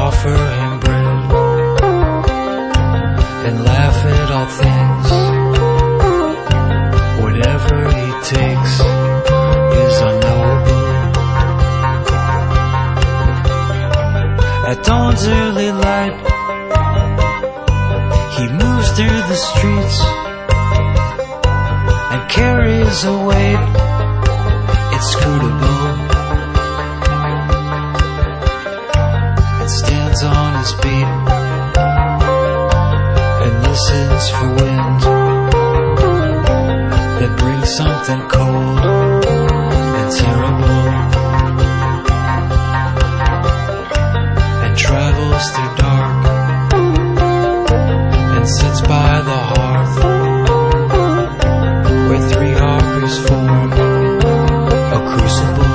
offer him bread and laugh at all things. Whatever he takes is unknowable. At dawn's early light, he moves through the streets and carries a weight inscrutable. And stands on his feet and listens for wind that brings something cold and terrible, and travels through dark and sits by the hearth where three harpers form a crucible.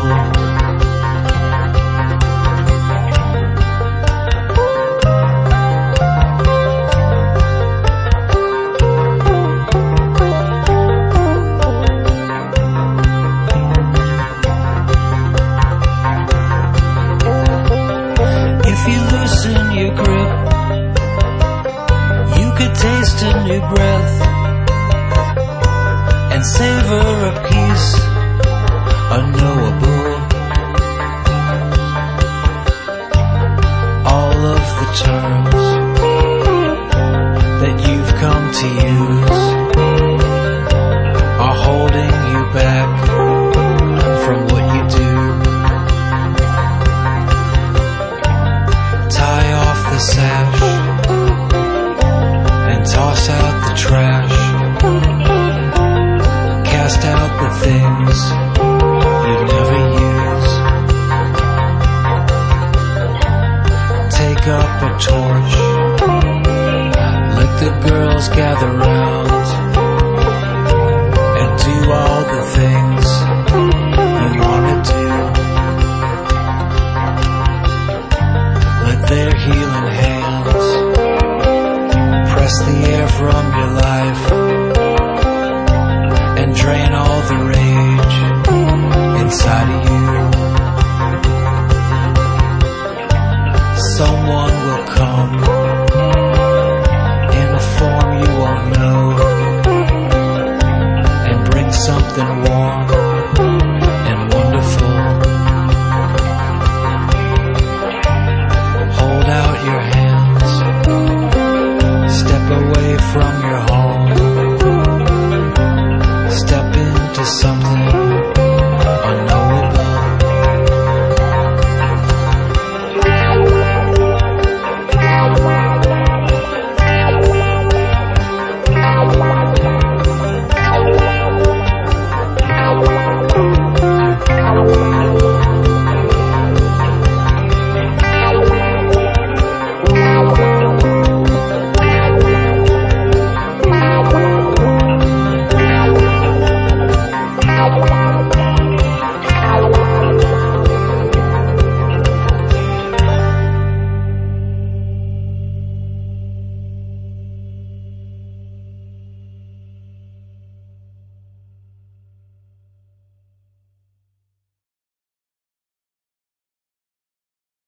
If you loosen your grip, you could taste a new breath and savor a peace unknowable. All of the terms that you've come to use are holding you back from what you do. Tie off the sash and toss out the trash. Cast out the things you'd never use. Take up a torch. Let the girls gather round and do all the things you wanna do. Let their healing hands press the air from your life and drain all the rage inside of you. Someone will come in a form you won't know and bring something warm